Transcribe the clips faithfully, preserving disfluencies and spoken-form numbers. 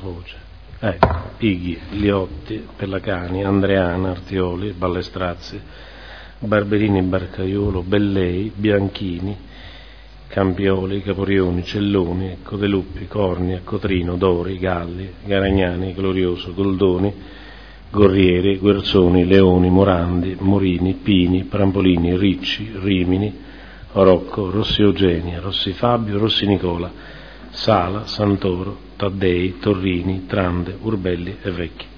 voce. Eh, Pighi, Liotti, Pellacani, Andreana, Artioli, Ballestrazzi, Barberini, Barcaiolo, Bellei, Bianchini, Campioli, Caporioni, Celloni, Codeluppi, Cornia, Cotrino, Dori, Galli, Garagnani, Glorioso, Goldoni, Gorrieri, Guerzoni, Leoni, Morandi, Morini, Pini, Prampolini, Ricci, Rimini, Rocco, Rossi Eugenia, Rossi Fabio, Rossi Nicola, Sala, Santoro, Taddei, Torrini, Trande, Urbelli e Vecchi.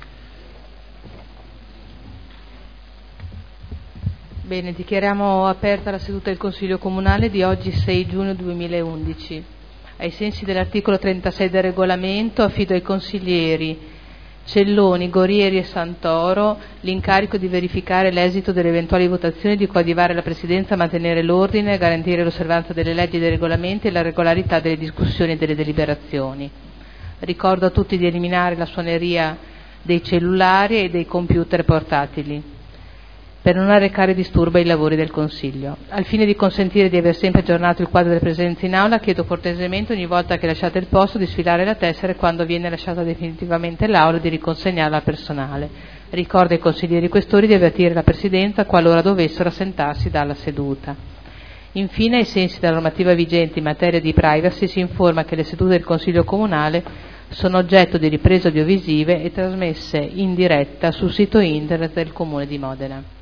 Bene, dichiariamo aperta la seduta del Consiglio Comunale di oggi sei giugno duemilaundici. Ai sensi dell'articolo trentasei del regolamento affido ai consiglieri Celloni, Gorieri e Santoro l'incarico di verificare l'esito delle eventuali votazioni, di coadiuvare la Presidenza a mantenere l'ordine, a garantire l'osservanza delle leggi e dei regolamenti e la regolarità delle discussioni e delle deliberazioni. Ricordo a tutti di eliminare la suoneria dei cellulari e dei computer portatili per non arrecare disturbo ai lavori del Consiglio. Al fine di consentire di aver sempre aggiornato il quadro delle presenze in aula, chiedo cortesemente ogni volta che lasciate il posto di sfilare la tessera e quando viene lasciata definitivamente l'aula di riconsegnarla al personale. Ricordo ai consiglieri questori di avvertire la Presidenza qualora dovessero assentarsi dalla seduta. Infine, ai sensi della normativa vigente in materia di privacy, si informa che le sedute del Consiglio Comunale sono oggetto di riprese audiovisive e trasmesse in diretta sul sito internet del Comune di Modena.